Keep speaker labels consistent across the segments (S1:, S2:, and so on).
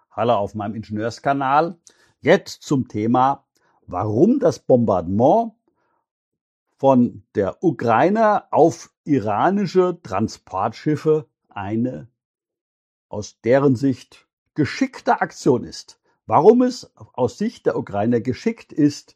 S1: Hallo auf meinem Ingenieurskanal. Jetzt zum Thema, warum das Bombardement von der Ukraine auf iranische Transportschiffe eine aus deren Sicht geschickte Aktion ist. Warum es aus Sicht der Ukrainer geschickt ist,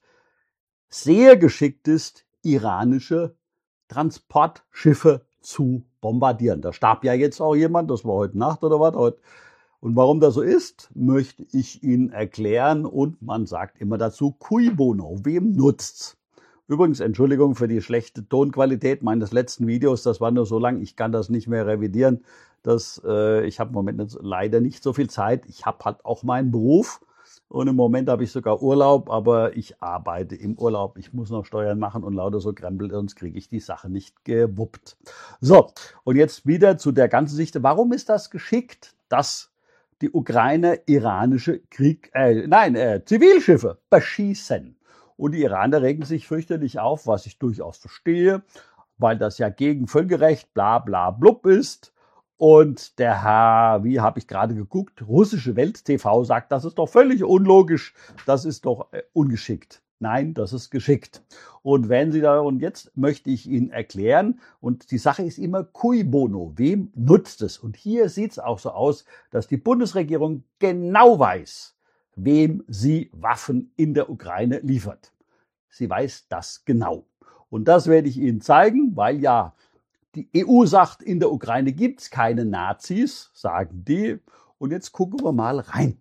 S1: sehr geschickt ist, iranische Transportschiffe zu bombardieren. Da starb ja jetzt auch jemand, das war heute Nacht oder was heute. Und warum das so ist, möchte ich Ihnen erklären. Und man sagt immer dazu, cui bono, wem nutzt's? Übrigens, Entschuldigung für die schlechte Tonqualität meines letzten Videos, das war nur so lang, ich kann das nicht mehr revidieren. Ich habe im Moment leider nicht so viel Zeit. Ich habe halt auch meinen Beruf und im Moment habe ich sogar Urlaub, aber ich arbeite im Urlaub. Ich muss noch Steuern machen und lauter so Krempel, sonst kriege ich die Sache nicht gewuppt. So, und jetzt wieder zu der ganzen Sicht. Warum ist das geschickt, dass die Ukrainer iranische Zivilschiffe beschießen? Und die Iraner regen sich fürchterlich auf, was ich durchaus verstehe, weil das ja gegen Völkerrecht bla bla blub ist. Und der Herr, wie habe ich gerade geguckt, russische Welt TV sagt, das ist doch völlig unlogisch, das ist doch ungeschickt. Nein, das ist geschickt. Und jetzt möchte ich Ihnen erklären, und die Sache ist immer cui bono, wem nutzt es? Und hier sieht es auch so aus, dass die Bundesregierung genau weiß, wem sie Waffen in der Ukraine liefert. Sie weiß das genau. Und das werde ich Ihnen zeigen, weil ja die EU sagt, in der Ukraine gibt's keine Nazis, sagen die. Und jetzt gucken wir mal rein.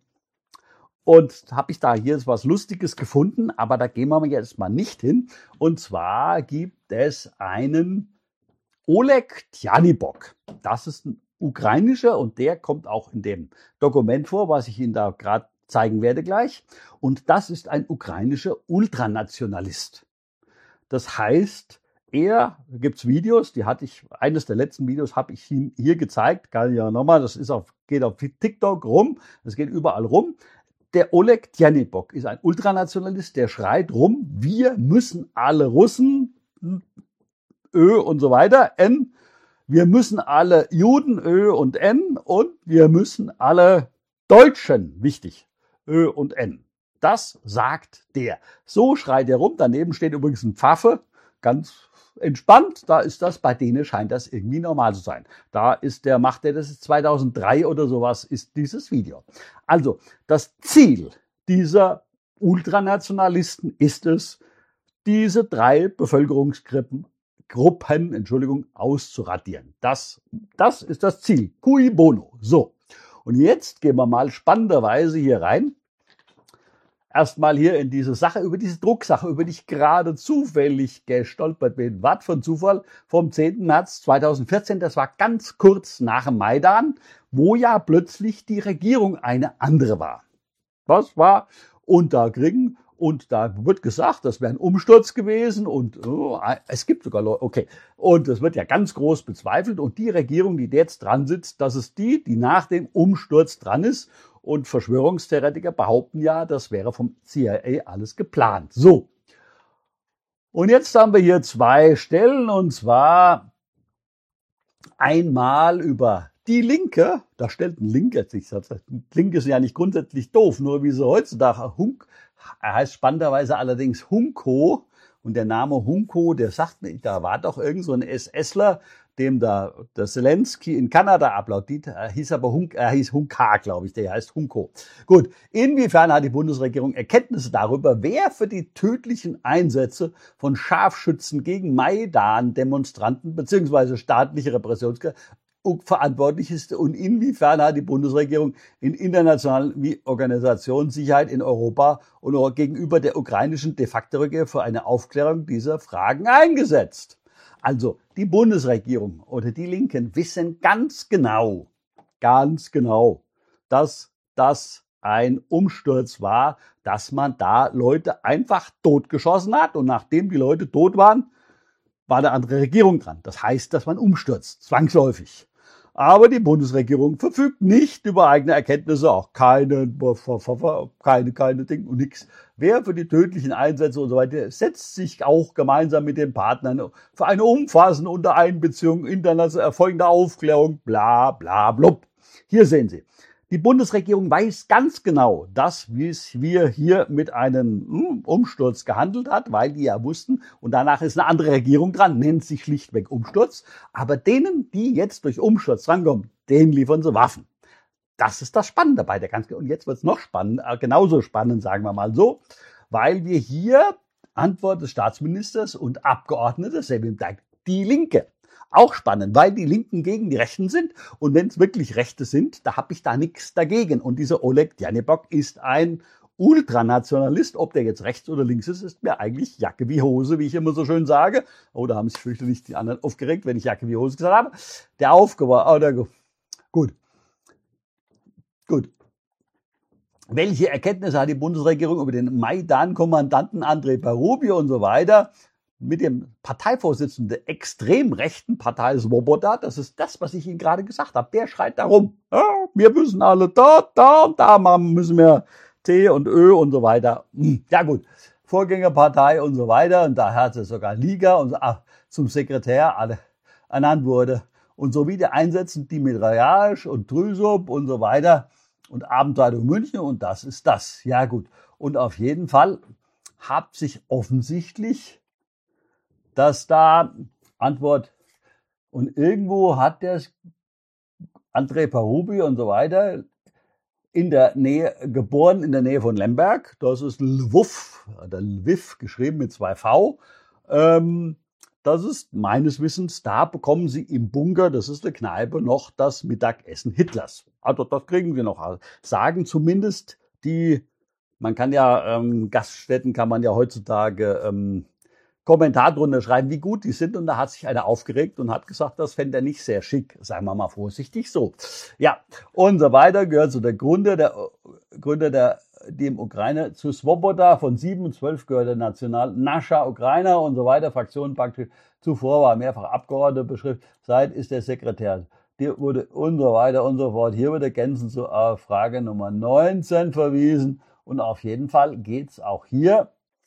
S1: Und habe ich da hier was Lustiges gefunden, aber da gehen wir jetzt mal nicht hin. Und zwar gibt es einen Oleg Tjanibok. Das ist ein ukrainischer und der kommt auch in dem Dokument vor, was ich Ihnen da gerade zeigen werde gleich. Und das ist ein ukrainischer Ultranationalist. Das heißt, gibt's Videos, eines der letzten Videos habe ich Ihnen hier gezeigt, kann ich ja nochmal, geht auf TikTok rum, das geht überall rum. Der Oleg Tjanibok ist ein Ultranationalist, der schreit rum, wir müssen alle Russen, Ö und so weiter, N, wir müssen alle Juden, Ö und N, und wir müssen alle Deutschen, wichtig, Ö und N. Das sagt der. So schreit er rum, daneben steht übrigens ein Pfaffe, ganz entspannt, bei denen scheint das irgendwie normal zu sein. Macht er das 2003 oder sowas, ist dieses Video. Also, das Ziel dieser Ultranationalisten ist es, diese 3 Bevölkerungsgruppen, auszuradieren. Das ist das Ziel. Cui bono. So. Und jetzt gehen wir mal spannenderweise hier rein. Erstmal hier in diese Sache, über diese Drucksache, über die ich gerade zufällig gestolpert bin. Was von Zufall vom 10. März 2014, das war ganz kurz nach dem Maidan, wo ja plötzlich die Regierung eine andere war. Was war Unterkriegen? Und da wird gesagt, das wäre ein Umsturz gewesen und es gibt sogar Leute, okay. Und das wird ja ganz groß bezweifelt und die Regierung, die jetzt dran sitzt, das ist die nach dem Umsturz dran ist. Und Verschwörungstheoretiker behaupten ja, das wäre vom CIA alles geplant. So. Und jetzt haben wir hier 2 Stellen, und zwar einmal über die Linke. Da stellt ein Linker sich. Linke ist ja nicht grundsätzlich doof, nur wie sie heutzutage er heißt spannenderweise allerdings Hunko. Und der Name Hunko, der sagt mir, da war doch irgend so ein SSler, dem da der Zelensky in Kanada applaudiert, hieß Hunka, glaube ich, der heißt Hunko. Gut, inwiefern hat die Bundesregierung Erkenntnisse darüber, wer für die tödlichen Einsätze von Scharfschützen gegen Maidan-Demonstranten bzw. staatliche Repressionskräfte verantwortlich ist und inwiefern hat die Bundesregierung in internationalen Organisationen Sicherheit in Europa und auch gegenüber der ukrainischen de facto Regierung für eine Aufklärung dieser Fragen eingesetzt. Also die Bundesregierung oder die Linken wissen ganz genau, dass das ein Umsturz war, dass man da Leute einfach totgeschossen hat und nachdem die Leute tot waren, war eine andere Regierung dran. Das heißt, dass man umstürzt, zwangsläufig. Aber die Bundesregierung verfügt nicht über eigene Erkenntnisse, auch keine Dinge und nichts. Wer für die tödlichen Einsätze und so weiter setzt sich auch gemeinsam mit den Partnern für eine umfassende Untereinbeziehung, international erfolgende Aufklärung, bla bla blub. Hier sehen Sie, Die Bundesregierung weiß ganz genau, dass wir hier mit einem Umsturz gehandelt hat, weil die ja wussten, und danach ist eine andere Regierung dran, nennt sich schlichtweg Umsturz. Aber denen, die jetzt durch Umsturz drankommen, denen liefern sie Waffen. Das ist das Spannende bei der ganzen. Und jetzt wird es noch spannend, genauso spannend, sagen wir mal so, weil wir hier Antwort des Staatsministers und Abgeordnete, die Linke. Auch spannend, weil die Linken gegen die Rechten sind. Und wenn es wirklich Rechte sind, da habe ich da nichts dagegen. Und dieser Oleg Djanibok ist ein Ultranationalist. Ob der jetzt rechts oder links ist mir eigentlich Jacke wie Hose, wie ich immer so schön sage. Oh, da haben sich fürchterlich die anderen aufgeregt, wenn ich Jacke wie Hose gesagt habe. Der aufgewacht. Gut. Welche Erkenntnisse hat die Bundesregierung über den Maidan-Kommandanten Andrei Parubij und so weiter mit dem Parteivorsitzenden der extrem rechten Partei Swoboda? Das ist das, was ich Ihnen gerade gesagt habe. Der schreit da rum. Ja, wir müssen alle da und da machen, müssen wir T und Ö und so weiter. Ja gut, Vorgängerpartei und so weiter. Und da hat es sogar Liga und zum Sekretär ernannt wurde. Und so wieder einsetzen die mit Rajasch und Trüsop und so weiter. Und Abendzeitung München und das ist das. Ja gut. Und auf jeden Fall hat sich offensichtlich, dass da Antwort und irgendwo hat der Andrei Parubij und so weiter in der Nähe geboren, in der Nähe von Lemberg. Das ist Lwów, oder Lwiw, geschrieben mit 2 V. Das ist meines Wissens, da bekommen Sie im Bunker, das ist eine Kneipe, noch das Mittagessen Hitlers. Also das kriegen wir noch. Sagen zumindest die, man kann ja, Gaststätten kann man ja heutzutage Kommentar drunter schreiben, wie gut die sind. Und da hat sich einer aufgeregt und hat gesagt, das fände er nicht sehr schick. Sagen wir mal vorsichtig so. Ja, und so weiter gehört zu der Gründer der dem Ukraine zu Swoboda von 7 und 12 gehört der National Nascha Ukrainer und so weiter. Fraktion praktisch zuvor war mehrfach Abgeordneter beschriftet. Seit ist der Sekretär. Hier wurde und so weiter und so fort. Hier wird ergänzend zu Frage Nummer 19 verwiesen. Und auf jeden Fall geht's auch hier.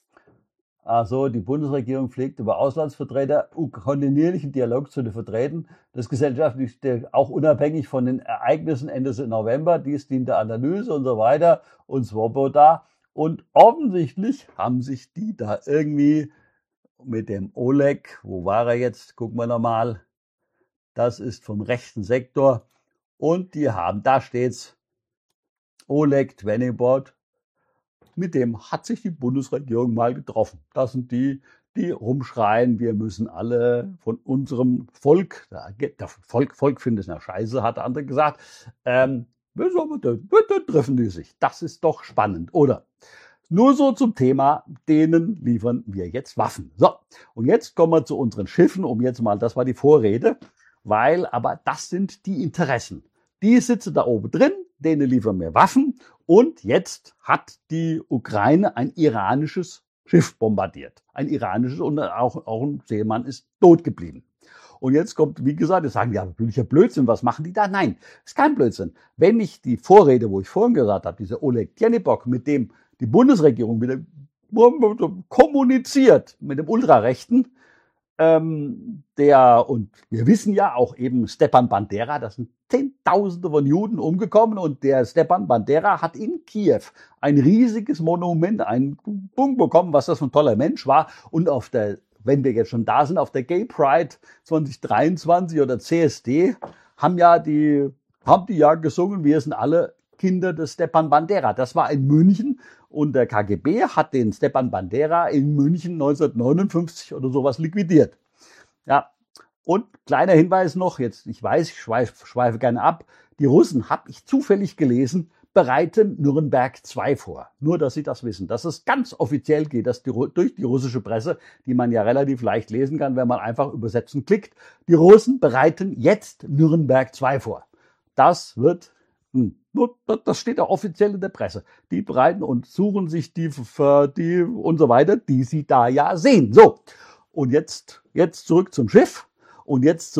S1: Also die Bundesregierung pflegt über Auslandsvertreter kontinuierlichen Dialog zu den Vertretern des gesellschaftlichen, auch unabhängig von den Ereignissen Ende November. Dies dient der Analyse und so weiter und Swoboda. Und offensichtlich haben sich die da irgendwie mit dem Oleg, wo war er jetzt? Gucken wir nochmal. Das ist vom rechten Sektor. Und die haben, da steht's, Oleg Djanibok. Mit dem hat sich die Bundesregierung mal getroffen. Das sind die rumschreien, wir müssen alle von unserem Volk, Volk findet es ja scheiße, hat der andere gesagt, da treffen die sich. Das ist doch spannend, oder? Nur so zum Thema, denen liefern wir jetzt Waffen. So, und jetzt kommen wir zu unseren Schiffen, das war die Vorrede, aber das sind die Interessen. Die sitzen da oben drin, denen liefern wir Waffen. Und jetzt hat die Ukraine ein iranisches Schiff bombardiert. Ein iranisches und auch ein Seemann ist tot geblieben. Und jetzt kommt, wie gesagt, jetzt sagen die, ja, Blödsinn, was machen die da? Nein, ist kein Blödsinn. Wenn ich die Vorrede, wo ich vorhin gesagt habe, dieser Oleg Djanibok, mit dem die Bundesregierung wieder kommuniziert, mit dem Ultrarechten, und wir wissen ja auch eben Stepan Bandera, das sind Zehntausende von Juden umgekommen und der Stepan Bandera hat in Kiew ein riesiges Monument, einen Punkt bekommen, was das für ein toller Mensch war. Und wenn wir jetzt schon da sind, auf der Gay Pride 2023 oder CSD haben die ja gesungen, wir sind alle Kinder des Stepan Bandera. Das war in München und der KGB hat den Stepan Bandera in München 1959 oder sowas liquidiert. Ja, und kleiner Hinweis noch, jetzt, ich weiß, ich schweife gerne ab, die Russen, habe ich zufällig gelesen, bereiten Nürnberg II vor. Nur, dass Sie das wissen. Dass es ganz offiziell geht, dass durch die russische Presse, die man ja relativ leicht lesen kann, wenn man einfach übersetzen klickt, die Russen bereiten jetzt Nürnberg II vor. Das steht auch offiziell in der Presse. Die bereiten und suchen sich die und so weiter, die sie da ja sehen. So. Und jetzt zurück zum Schiff. Und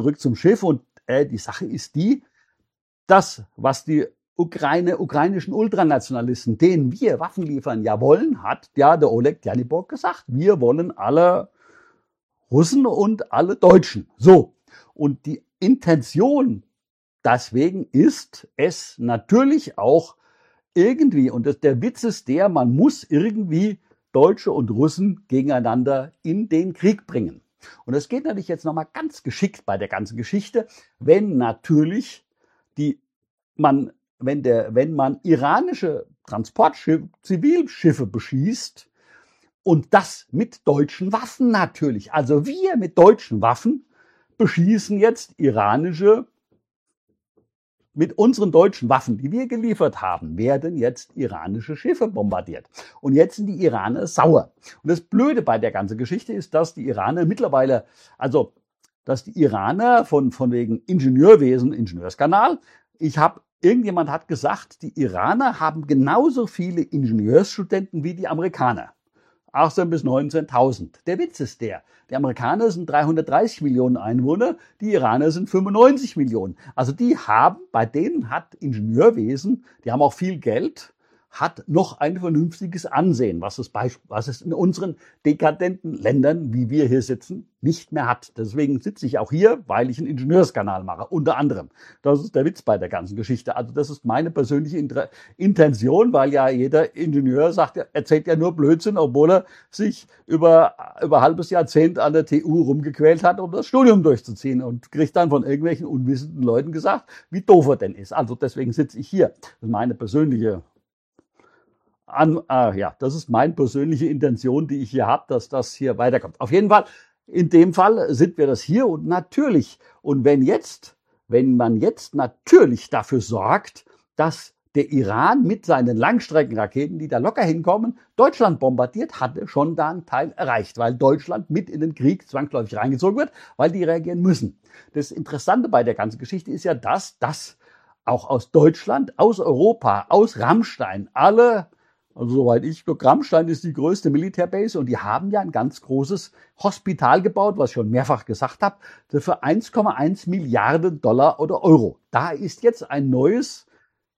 S1: die Sache ist die, das, was die ukrainischen Ultranationalisten, denen wir Waffen liefern, ja wollen, hat ja der Oleg Djanibok gesagt. Wir wollen alle Russen und alle Deutschen. So. Und die Intention deswegen ist es natürlich auch irgendwie, und der Witz ist der, man muss irgendwie Deutsche und Russen gegeneinander in den Krieg bringen. Und das geht natürlich jetzt nochmal ganz geschickt bei der ganzen Geschichte, wenn natürlich wenn man iranische Transportschiffe, Zivilschiffe beschießt und das mit deutschen Waffen natürlich. Also wir mit deutschen Waffen beschießen jetzt mit unseren deutschen Waffen, die wir geliefert haben, werden jetzt iranische Schiffe bombardiert. Und jetzt sind die Iraner sauer. Und das Blöde bei der ganzen Geschichte ist, dass die Iraner mittlerweile, also dass die Iraner von wegen Ingenieurwesen, Ingenieurskanal, irgendjemand hat gesagt, die Iraner haben genauso viele Ingenieursstudenten wie die Amerikaner. 18 bis 19.000. Der Witz ist der, die Amerikaner sind 330 Millionen Einwohner, die Iraner sind 95 Millionen. Also bei denen hat Ingenieurwesen, die haben auch viel Geld, hat noch ein vernünftiges Ansehen, was es in unseren dekadenten Ländern, wie wir hier sitzen, nicht mehr hat. Deswegen sitze ich auch hier, weil ich einen Ingenieurskanal mache, unter anderem. Das ist der Witz bei der ganzen Geschichte. Also das ist meine persönliche Intention, weil ja jeder Ingenieur erzählt ja nur Blödsinn, obwohl er sich über ein halbes Jahrzehnt an der TU rumgequält hat, um das Studium durchzuziehen und kriegt dann von irgendwelchen unwissenden Leuten gesagt, wie doof er denn ist. Also deswegen sitze ich hier. Das ist meine persönliche das ist meine persönliche Intention, die ich hier habe, dass das hier weiterkommt. Auf jeden Fall, in dem Fall sind wir das hier und natürlich, und wenn man jetzt natürlich dafür sorgt, dass der Iran mit seinen Langstreckenraketen, die da locker hinkommen, Deutschland bombardiert, hatte schon da einen Teil erreicht, weil Deutschland mit in den Krieg zwangsläufig reingezogen wird, weil die reagieren müssen. Das Interessante bei der ganzen Geschichte ist ja, dass auch aus Deutschland, aus Europa, aus Rammstein, also soweit ich glaube, Rammstein ist die größte Militärbase und die haben ja ein ganz großes Hospital gebaut, was ich schon mehrfach gesagt habe, für 1,1 Milliarden Dollar oder Euro. Da ist jetzt ein neues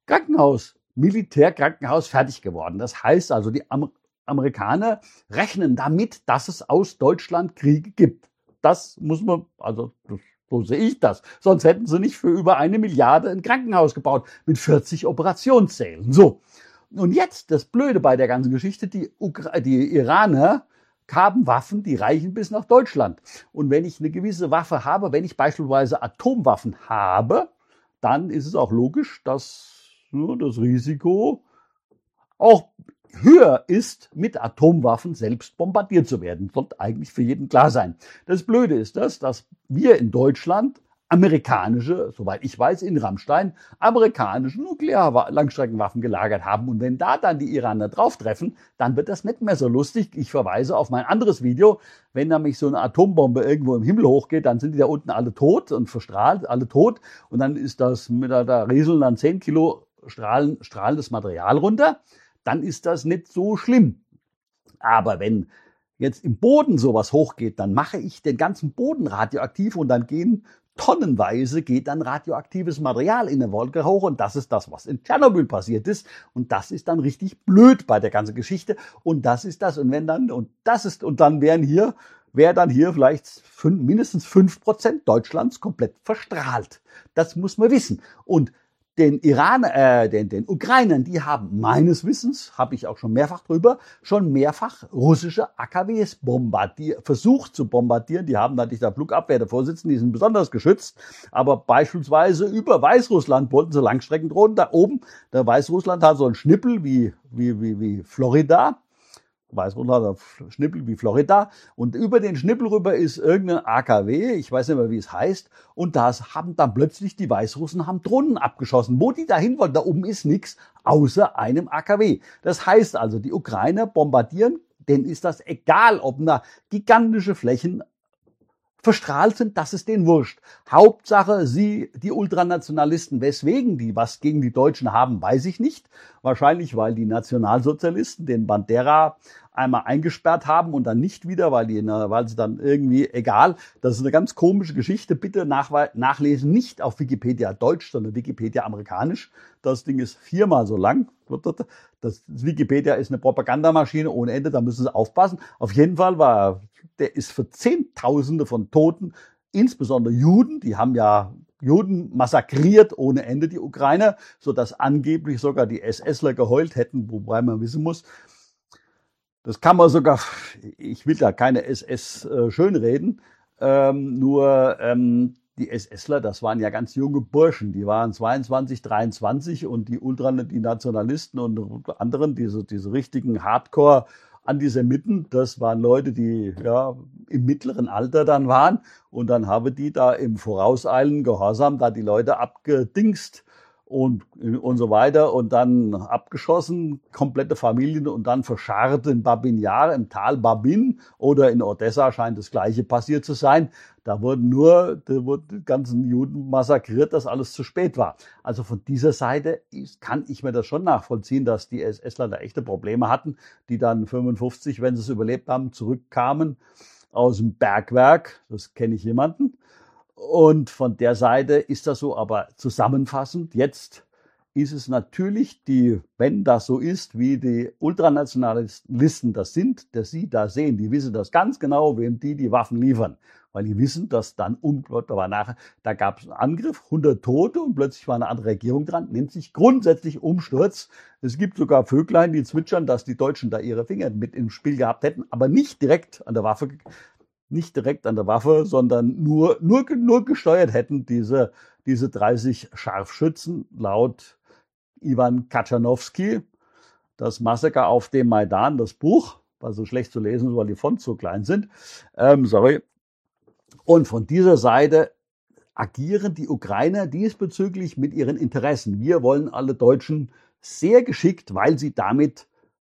S1: Militärkrankenhaus fertig geworden. Das heißt also, die Amerikaner rechnen damit, dass es aus Deutschland Kriege gibt. Das muss man, so sehe ich das. Sonst hätten sie nicht für über 1 Milliarde ein Krankenhaus gebaut mit 40 Operationssälen. So. Und jetzt das Blöde bei der ganzen Geschichte, die Iraner haben Waffen, die reichen bis nach Deutschland. Und wenn ich eine gewisse Waffe habe, wenn ich beispielsweise Atomwaffen habe, dann ist es auch logisch, dass das Risiko auch höher ist, mit Atomwaffen selbst bombardiert zu werden. Das sollte eigentlich für jeden klar sein. Das Blöde ist dass wir in Deutschland amerikanische, soweit ich weiß, in Rammstein, amerikanische Nuklear-Langstreckenwaffen gelagert haben. Und wenn da dann die Iraner drauf treffen, dann wird das nicht mehr so lustig. Ich verweise auf mein anderes Video. Wenn nämlich so eine Atombombe irgendwo im Himmel hochgeht, dann sind die da unten alle tot und verstrahlt, alle tot. Und dann ist das, da rieseln dann 10 Kilo strahlendes Material runter. Dann ist das nicht so schlimm. Aber wenn jetzt im Boden sowas hochgeht, dann mache ich den ganzen Boden radioaktiv und dann tonnenweise geht dann radioaktives Material in der Wolke hoch und das ist das, was in Tschernobyl passiert ist und das ist dann richtig blöd bei der ganzen Geschichte und das ist das und dann wäre dann hier vielleicht mindestens 5% Deutschlands komplett verstrahlt. Das muss man wissen und den Ukrainern, die haben meines Wissens, habe ich auch schon mehrfach russische AKWs versucht zu bombardieren. Die haben natürlich da Flugabwehr der Vorsitzenden, die sind besonders geschützt. Aber beispielsweise über Weißrussland wollten sie Langstreckendrohnen. Da oben, der Weißrussland hat so einen Schnippel wie Florida. Weißrussland hat einen Schnippel wie Florida und über den Schnippel rüber ist irgendein AKW, ich weiß nicht mehr, wie es heißt, und das haben dann plötzlich die Weißrussen Drohnen abgeschossen. Wo die dahin wollen, da oben ist nichts außer einem AKW. Das heißt also, die Ukrainer bombardieren, denen ist das egal, ob da gigantische Flächen verstrahlt sind, das ist denen wurscht. Hauptsache, die Ultranationalisten, weswegen die was gegen die Deutschen haben, weiß ich nicht. Wahrscheinlich, weil die Nationalsozialisten den Bandera einmal eingesperrt haben und dann nicht wieder, weil sie dann irgendwie, egal, das ist eine ganz komische Geschichte. Bitte nachlesen, nicht auf Wikipedia Deutsch, sondern Wikipedia amerikanisch. Das Ding ist 4-mal so lang. Das Wikipedia ist eine Propagandamaschine ohne Ende, da müssen Sie aufpassen. Auf jeden Fall der ist für Zehntausende von Toten, insbesondere Juden, die haben ja Juden massakriert ohne Ende, die Ukrainer, sodass angeblich sogar die SSler geheult hätten, wobei man wissen muss, das kann man sogar, ich will da keine SS schönreden, die SSler, das waren ja ganz junge Burschen, die waren 22, 23 und die Nationalisten und anderen, diese richtigen Hardcore-Antisemiten, das waren Leute, die ja im mittleren Alter dann waren und dann haben die da im vorauseilenden Gehorsam da die Leute abgedingst und so weiter und dann abgeschossen, komplette Familien und dann verscharrt in Babin Jar, im Tal Babin oder in Odessa scheint das Gleiche passiert zu sein. Da wurden die ganzen Juden massakriert, dass alles zu spät war. Also von dieser Seite kann ich mir das schon nachvollziehen, dass die SSler da echte Probleme hatten, die dann 55, wenn sie es überlebt haben, zurückkamen aus dem Bergwerk. Das kenne ich jemanden. Und von der Seite ist das so, aber zusammenfassend, jetzt ist es natürlich wenn das so ist, wie die Ultranationalisten das sind, dass sie da sehen, die wissen das ganz genau, wem die Waffen liefern. Weil die wissen, dass dann da gab es einen Angriff, 100 Tote und plötzlich war eine andere Regierung dran, nennt sich grundsätzlich Umsturz. Es gibt sogar Vöglein, die zwitschern, dass die Deutschen da ihre Finger mit im Spiel gehabt hätten, aber nicht direkt an der Waffe, sondern nur gesteuert hätten, diese 30 Scharfschützen laut Iwan Katschanowski. Das Massaker auf dem Maidan, das Buch, war so schlecht zu lesen, weil die Fonts so klein sind. Und von dieser Seite agieren die Ukrainer diesbezüglich mit ihren Interessen. Wir wollen alle Deutschen sehr geschickt, weil sie damit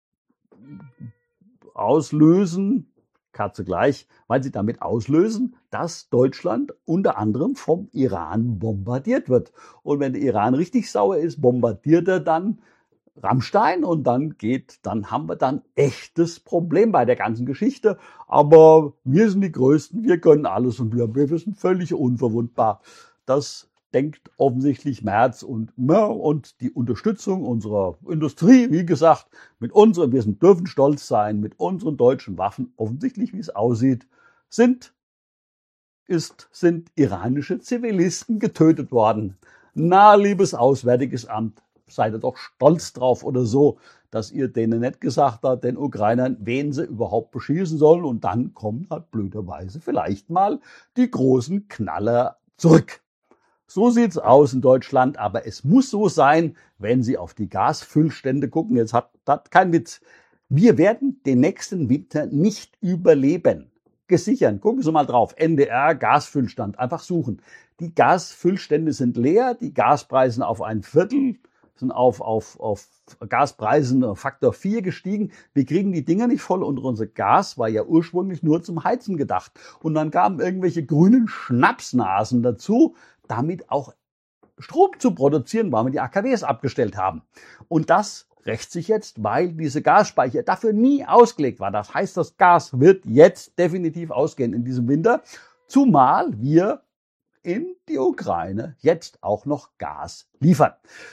S1: auslösen, Katze gleich, weil sie damit auslösen, dass Deutschland unter anderem vom Iran bombardiert wird. Und wenn der Iran richtig sauer ist, bombardiert er dann Rammstein und dann haben wir dann echtes Problem bei der ganzen Geschichte. Aber wir sind die Größten, wir können alles und wir sind völlig unverwundbar. Das denkt offensichtlich Merz und die Unterstützung unserer Industrie, wie gesagt, wir dürfen stolz sein, mit unseren deutschen Waffen, offensichtlich, wie es aussieht, sind iranische Zivilisten getötet worden. Na, liebes Auswärtiges Amt, seid ihr doch stolz drauf oder so, dass ihr denen nicht gesagt habt, den Ukrainern, wen sie überhaupt beschießen sollen. Und dann kommen halt blöderweise vielleicht mal die großen Knaller zurück. So sieht's aus in Deutschland, aber es muss so sein, wenn Sie auf die Gasfüllstände gucken. Jetzt hat das kein Witz. Wir werden den nächsten Winter nicht überleben. Gesichert. Gucken Sie mal drauf. NDR, Gasfüllstand. Einfach suchen. Die Gasfüllstände sind leer. Die Gaspreise auf ein Viertel sind auf Gaspreisen Faktor 4 gestiegen. Wir kriegen die Dinger nicht voll und unser Gas war ja ursprünglich nur zum Heizen gedacht. Und dann kamen irgendwelche grünen Schnapsnasen dazu, damit auch Strom zu produzieren, weil wir die AKWs abgestellt haben. Und das rächt sich jetzt, weil diese Gasspeicher dafür nie ausgelegt war. Das heißt, das Gas wird jetzt definitiv ausgehen in diesem Winter, zumal wir in die Ukraine jetzt auch noch Gas liefern.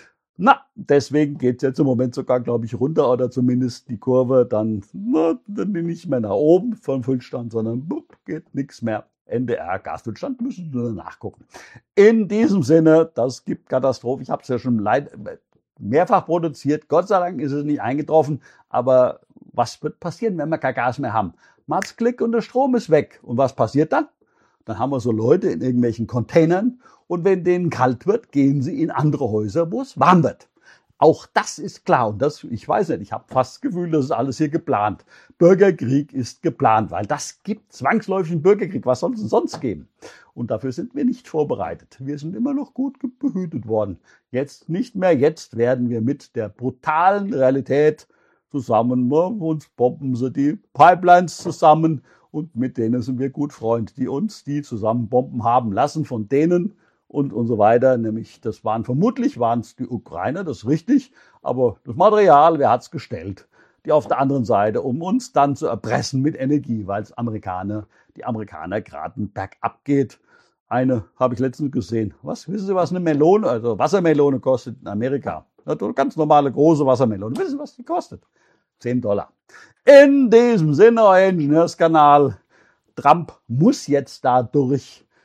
S1: Deswegen geht es jetzt im Moment sogar, glaube ich, runter oder zumindest die Kurve dann nicht mehr nach oben vom Füllstand, sondern geht nichts mehr. NDR, Gasfüllstand, müssen Sie nachgucken. In diesem Sinne, das gibt Katastrophe. Ich habe es ja schon mehrfach produziert. Gott sei Dank ist es nicht eingetroffen. Aber was wird passieren, wenn wir kein Gas mehr haben? Macht's Klick und der Strom ist weg. Und was passiert dann? Dann haben wir so Leute in irgendwelchen Containern und wenn denen kalt wird, gehen sie in andere Häuser, wo es warm wird. Auch das ist klar und ich weiß nicht, ich habe fast das Gefühl, das ist alles hier geplant. Bürgerkrieg ist geplant, weil das gibt zwangsläufig einen Bürgerkrieg. Was soll es denn sonst geben? Und dafür sind wir nicht vorbereitet. Wir sind immer noch gut behütet worden. Jetzt nicht mehr. Jetzt werden wir mit der brutalen Realität zusammen, uns bomben sie die Pipelines zusammen und mit denen sind wir gut Freund, die uns die zusammen bomben haben lassen von denen und so weiter. Nämlich, vermutlich waren es die Ukrainer, das ist richtig, aber das Material, wer hat's gestellt? Die auf der anderen Seite, um uns dann zu erpressen mit Energie, weil die Amerikaner gerade bergab geht. Eine habe ich letztens gesehen. Wissen Sie, was eine Melone, also Wassermelone kostet in Amerika? Eine ganz normale große Wassermelone. Wissen Sie, was die kostet? $10. In diesem Sinne, euer Ingenieurskanal. Trump muss jetzt da durch.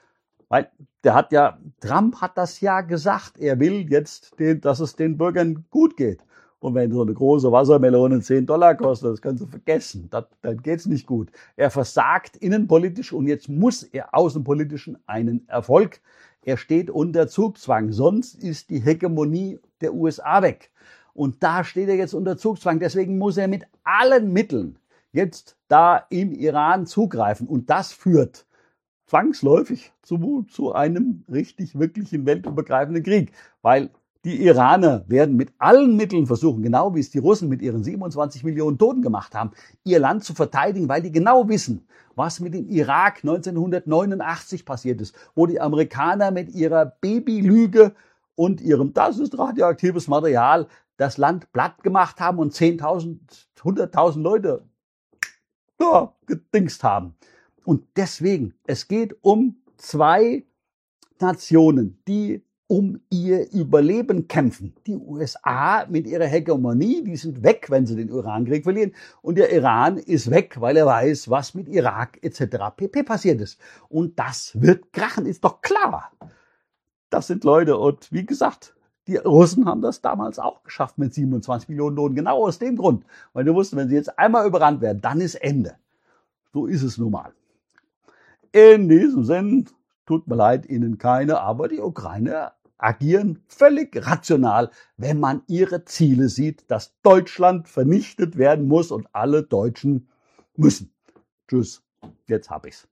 S1: Weil Trump hat das ja gesagt, er will jetzt, dass es den Bürgern gut geht. Und wenn so eine große Wassermelone $10 kostet, das können Sie vergessen, dann geht's nicht gut. Er versagt innenpolitisch und jetzt muss er außenpolitisch einen Erfolg. Er steht unter Zugzwang, sonst ist die Hegemonie der USA weg. Und da steht er jetzt unter Zugzwang, deswegen muss er mit allen Mitteln jetzt da im Iran zugreifen. Und das führt zwangsläufig zu einem richtig, wirklichen weltübergreifenden Krieg. Weil die Iraner werden mit allen Mitteln versuchen, genau wie es die Russen mit ihren 27 Millionen Toten gemacht haben, ihr Land zu verteidigen, weil die genau wissen, was mit dem Irak 1989 passiert ist, wo die Amerikaner mit ihrer Babylüge und ihrem "das ist radioaktives Material" das Land platt gemacht haben und 10.000, 100.000 Leute gedingst haben. Und deswegen, es geht um zwei Nationen, die um ihr Überleben kämpfen. Die USA mit ihrer Hegemonie, die sind weg, wenn sie den Irankrieg verlieren. Und der Iran ist weg, weil er weiß, was mit Irak etc. pp. Passiert ist. Und das wird krachen, ist doch klar. Das sind Leute, und wie gesagt, die Russen haben das damals auch geschafft mit 27 Millionen Toten. Genau aus dem Grund. Weil die wussten, wenn sie jetzt einmal überrannt werden, dann ist Ende. So ist es nun mal. In diesem Sinn, tut mir leid, Ihnen keine, aber die Ukrainer agieren völlig rational, wenn man ihre Ziele sieht, dass Deutschland vernichtet werden muss und alle Deutschen müssen. Tschüss, jetzt hab ich's.